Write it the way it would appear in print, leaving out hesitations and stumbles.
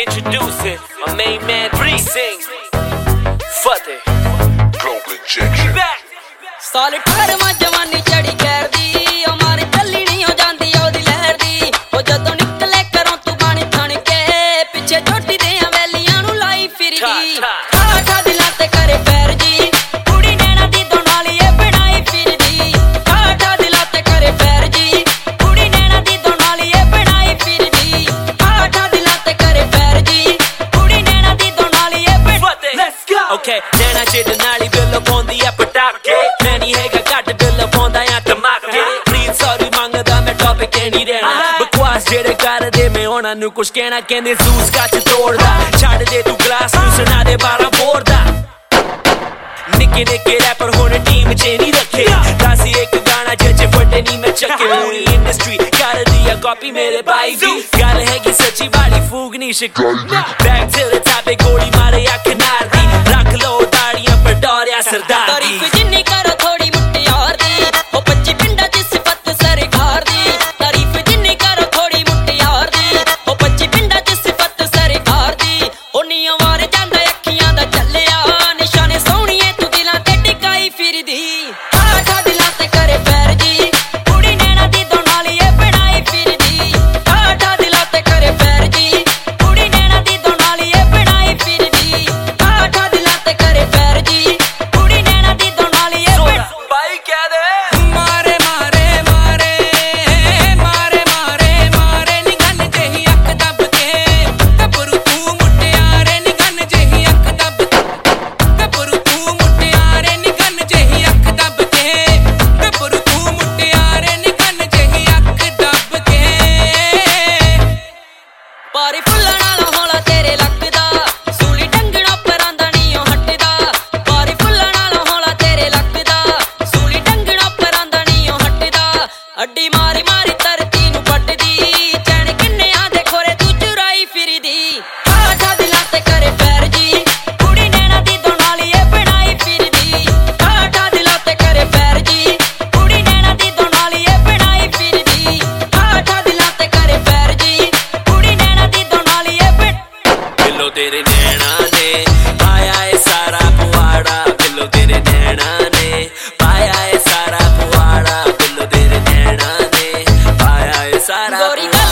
introducing my main man, Bree sings. Fateh. Global injection. साल 18वां जवानी चढ़ी खैर दी ओ मार चली नहीं हो जांदी ओदी लहर दी ओ जदों निकले घरों तू बन थण के पिछे झोटी दे वैलियां नू लाई फिरदी ठा दिलां ते करे पैर जी कुड़ी नैना दी दोनाली ए बनाई फिरदी ठा दिलां ते करे पैर जी कुड़ी नैना दी दोनाली ए बनाई फिरदी ठा दिलां ते करे पैर जी कुड़ी नैना दी दोनाली ए बनाई Let's go. Okay, नैना च दोनाली बिल पौंदी ए पटाके ਹੈਗਾ ਘੱਟ ਬਿੱਲ ਪਾਉਂਦਾ ਆ ਧਮਾਕੇ ਪ੍ਰੀਤ ਸੌਰੀ ਮੰਗਦਾ ਮੈਂ ਟੌਪਿਕ ਤੇ ਨਹੀਂ ਰਹਿਣਾ ਬਕਵਾਸ ਜਿਹੜੇ ਕਰਦੇ ਮੈਂ ਉਹਨਾਂ ਨੂੰ ਕੁਛ ਕਹਿਣਾ ਕਹਿੰਦੇ ਜ਼ੂਸ ਕੱਚ ਤੋੜਦਾ ਛੱਡ ਦੇ ਤੂੰ ਗਲਾਸ ਨੂੰ ਸੁਣਾ ਦੇ 12 ਬੋਰ ਦਾ ਨਿੱਕੇ ਨਿੱਕੇ ਰੈਪਰ ਹੁਣ ਟੀਮ 'ਚ ਨਹੀਂ ਰੱਖੇ ਦੱਸ ਇੱਕ ਗਾਣਾ ਜੱਜ ਫੱਟੇ ਨਹੀਂ ਮੈਂ ਚੱਕੇ ਪੂਰੀ ਇੰਡਸਟਰੀ ਕਰਦੀ ਆ ਕਾਪੀ ਮੇਰੇ ਬਾਈ ਦੀ ਗੱਲ ਹੈਗੀ ਸੱਚੀ ਵਾਲੀ ਫੂਕ ਨਹੀਂ ਸ਼ਿਕਾਈ ਬੈਕ ਟੂ ਦ ਟਾਪਿਕ ਗੋਲੀ ਮਾਰੇ ਅੱਖ ਨਾਰ ਦੀ ਰੱਖ ਲੋ ਦਾੜੀਆਂ ਪਰ ਡੋਰਿਆ ਸਰਦਾਰ ਦੀ ਤਾਰੀਫ ਜਿੰਨੀ ਕਰੋ ਥੋੜੀ ਮੁਟਿਆਰ ਦੀ ਉਹ 25 ਪਿੰਡਾਂ 'ਚ ਸਿਫਤ ਸਰਕਾਰ ਦੀ ਤਾਰੀਫ ਜਿੰਨੀ ਕਰੋ ਥੋੜੀ ਮੁਟਿਆਰ ਦੀ ਉਹ 25 ਪਿੰਡਾਂ 'ਚ ਸਿਫਤ ਸਰਕਾਰ ਦੀ ਉਹ ਨੀਆਂ ਵਾਰ ਜਾਂਦਾ ਅੱਖੀਆਂ ਦਾ ਚੱਲਿਆ ਨਿਸ਼ਾਨੇ ਸੋਹਣੀਏ ਤੂੰ ਦਿਲਾਂ ਤੇ ਟਿਕਾਈ ਫਿਰਦੀ ਠਾ ਦਿਲਾਂ ਤੇ ਕਰੇ ਪੈਰ ਜੀ ਕੁੜੀ ਨੈਣਾ ਦੀ ਦੋਨਾਲੀ ਏ ਬਣਾਈ ਫਿਰਦੀ ਠਾ ਦਿਲਾਂ ਤੇ ਕਰੇ ਪੈਰ ਜੀ ਕੁੜੀ ਨੈਣਾ ਦੀ ਦੋਨਾਲੀ ਏ ਬਣਾਈ ਫਿਰਦੀ ਠਾ ਦਿਲਾਂ ਤੇ ਕਰੇ ਪੈਰ ਜੀ ਕੁੜੀ ਨੈਣਾ ਦੀ ਦੋਨਾਲੀ ਏ ਬਾਈ ਕਹਿ ਦੇ ਮਾਰੇ ਮਾਰੇ ਮਾਰੇ ਮਾਰੇ ਮਾਰੇ ਮਾਰੇ ਨੀ ਗੰਨ ਜਿਹੀ ਅੱਖ ਦੱਬ ਕੇ ਗੱਭਰੂ ਤੂੰ ਮੁਟਿਆਰੇ ਨੀ ਗੰਨ ਜਿਹੀ ਅੱਖ ਦੱਬ ਗੱਭਰੂ ਤੂੰ ਮੁਟਿਆਰੇ ਨੀ ਗੰਨ ਜਿਹੀ ਅੱਖ ਦੱਬ ਕੇ ਗੱਭਰੂ ਤੂੰ ਮੁਟਿਆਰੇ ਨੀ ਗੰਨ ਜਿਹੀ ਅੱਖ ਦੱਬ ਕੇ ਪਾਰੀ ਫੁੱਲਾਂ ਨਾਲ ਹੌਲਾ ਤੇਰੇ ਲੱਗਦਾ ਸੂਲੀ ਡੰਗਣਾ ਪਰਾਂ ਦਾ ਨੀ ਉਹ ਹਟਦਾ ਪਾਰੀ ਫੁੱਲਾਂ ਨਾਲ ਹੌਲਾ ਤੇਰੇ ਲੱਗਦਾ ਸੂਲੀ ਡੰਗਣਾ ਪਰਾਂ ਦਾ ਨੀ ਉਹ ਹਟਦਾ ਅੱਡੀ ਮਾਰੀ ਮਾਰੀ ਧਰਤੀ ਨੂੰ ਪੱਟਦੀ ਚੈਨ ਕਿੰਨਿਆਂ ਦੇ ਖੋਰੇ ਤੂੰ ਚੁਰਾਈ ਫਿਰਦੀ ਠਾ ਦਿਲਾਂ ਤੇ ਕਰੇ ਪੈਰ ਜੀ ਕੁੜੀ ਨੈਣਾ ਦੀ ਦੋਨਾਲੀ ਏ ਬਣਾਈ ਫਿਰਦੀ ਠਾ ਦਿਲਾਂ ਤੇ ਕਰੇ ਪੈਰ ਜੀ ਕੁੜੀ ਨੈਣਾ ਦੀ ਦੋਨਾਲੀ ਏ ਬਣਾਈ ਫਿਰਦੀ ਠਾ ਦਿਲਾਂ ਤੇ ਕਰੇ ਪੈਰ ਜੀ ਕੁੜੀ ਨੈਣਾ ਦੀ ਦੋਨਾਲੀ ਏ ਬਿੱਲੋ ਤੇਰੇ ਨੈਣਾ ਨੇ ਪਾਇਆ ਏ ਸਾਰਾ ਪੁਆੜਾ ਬਿੱਲੋ ਤੇਰੇ ਨੈਣਾ ਨੇ ਪਾਇਆ ਏ ਸਾਰਾ ਪੁਆੜਾ ਬਿੱਲੋ ਤੇਰੇ ਨੈਣਾ ਨੇ ਪਾਇਆ ਏ ਸਾਰਾ ਗੋਰੀ